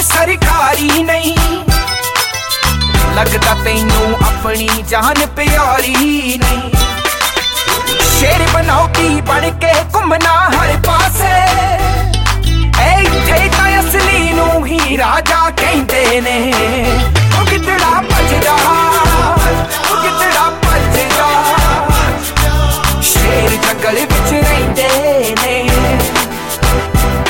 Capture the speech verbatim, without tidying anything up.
सरकारी नहीं लगदा तैनू अपनी जान प्यारी नहीं। शेर बनौटी बन के घुमना हर पासे ए इत्थे तां असली नू ही राजा कहंदे ने।